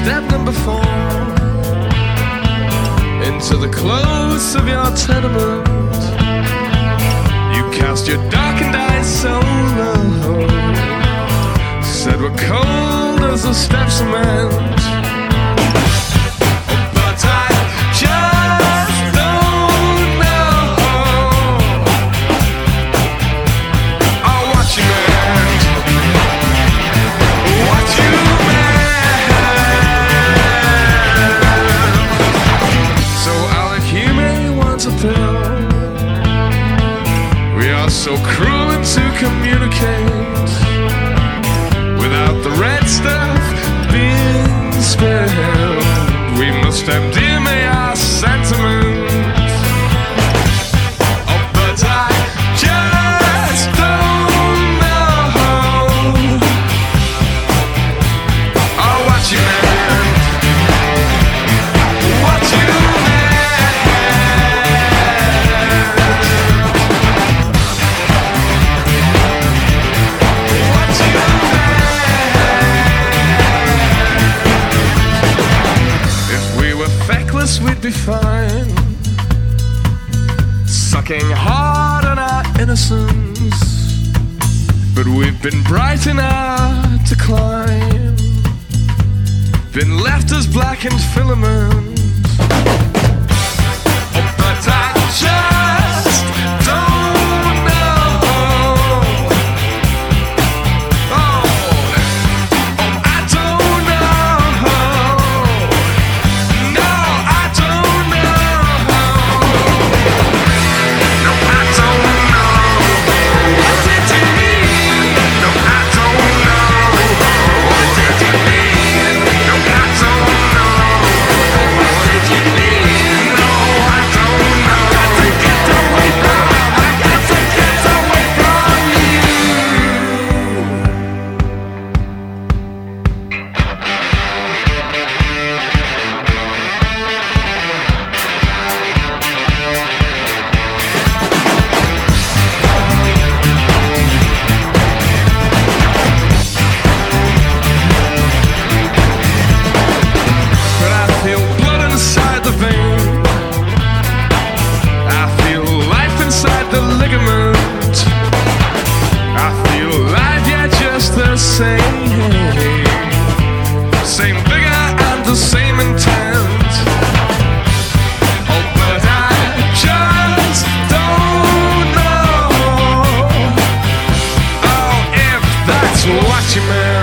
step number 4 into the close of your tenement. You cast your darkened eyes so low, said we're cold as the step cement. But I just don't know. Oh, what you meant, what you meant. So Alec, you may want a pill. We are so cruel to communicate without the red stuff being spilled. We must MDMA our sentiments. Oh, but I just don't know. Oh, what you meant, what you we'd be fine, sucking hard on our innocence. But we've been bright in our decline, been left as blackened filaments. Oh, but I just don't know. Oh, I don't know. No, I don't know. No, I don't know. What did you mean? No, I don't know. What did you mean? No, I don't know. What did you mean? No, I don't know. Got to get away from. I got to get away from you. But I feel blood inside the vein. I feel life inside the ligament. I feel life, yeah, just the same. Same vigor and the same intent. Oh, but I just don't know. Oh, if that's what you meant.